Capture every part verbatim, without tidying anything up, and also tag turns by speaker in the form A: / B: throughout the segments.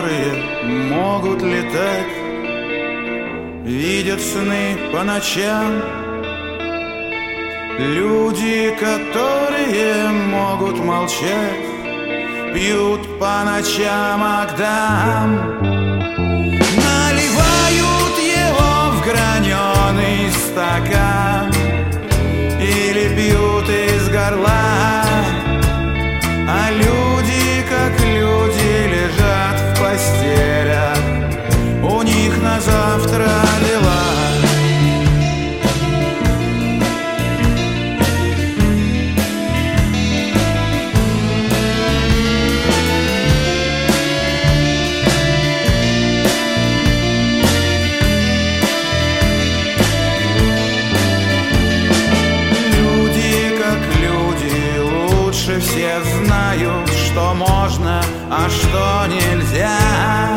A: которые могут летать, видят сны по ночам. Люди, которые могут молчать, пьют по ночам Агдам, наливают его в граненый стакан или пьют из горла. А люди, как люди, лежат в постелях, у них на завтра дела. Все знают, что можно, а что нельзя.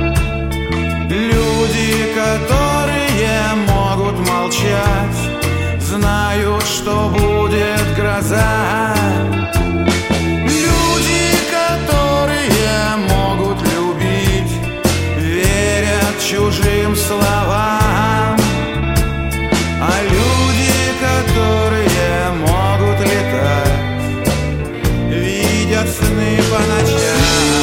A: Люди, которые могут молчать, знают, что будет гроза. Люди, которые могут любить, верят чужим словам. А люди, которые могут летать, видят сны по ночам.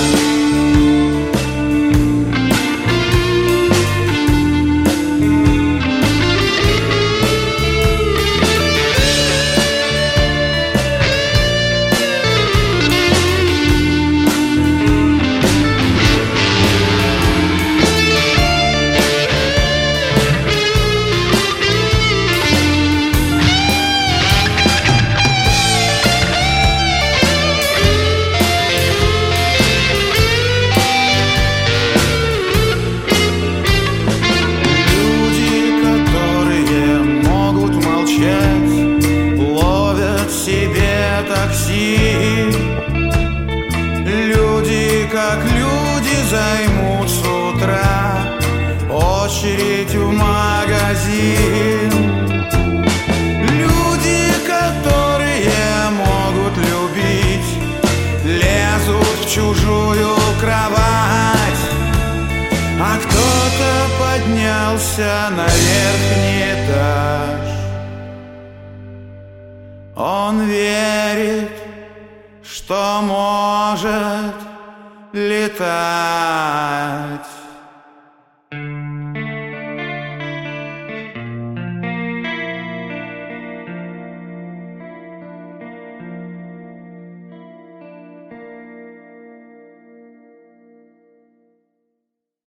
A: Ловят себе такси. Люди, как люди, займут с утра очередь в магазин. Люди, которые могут любить, лезут в чужую кровать. А кто-то поднялся на верхний этаж. Он верит, что может летать.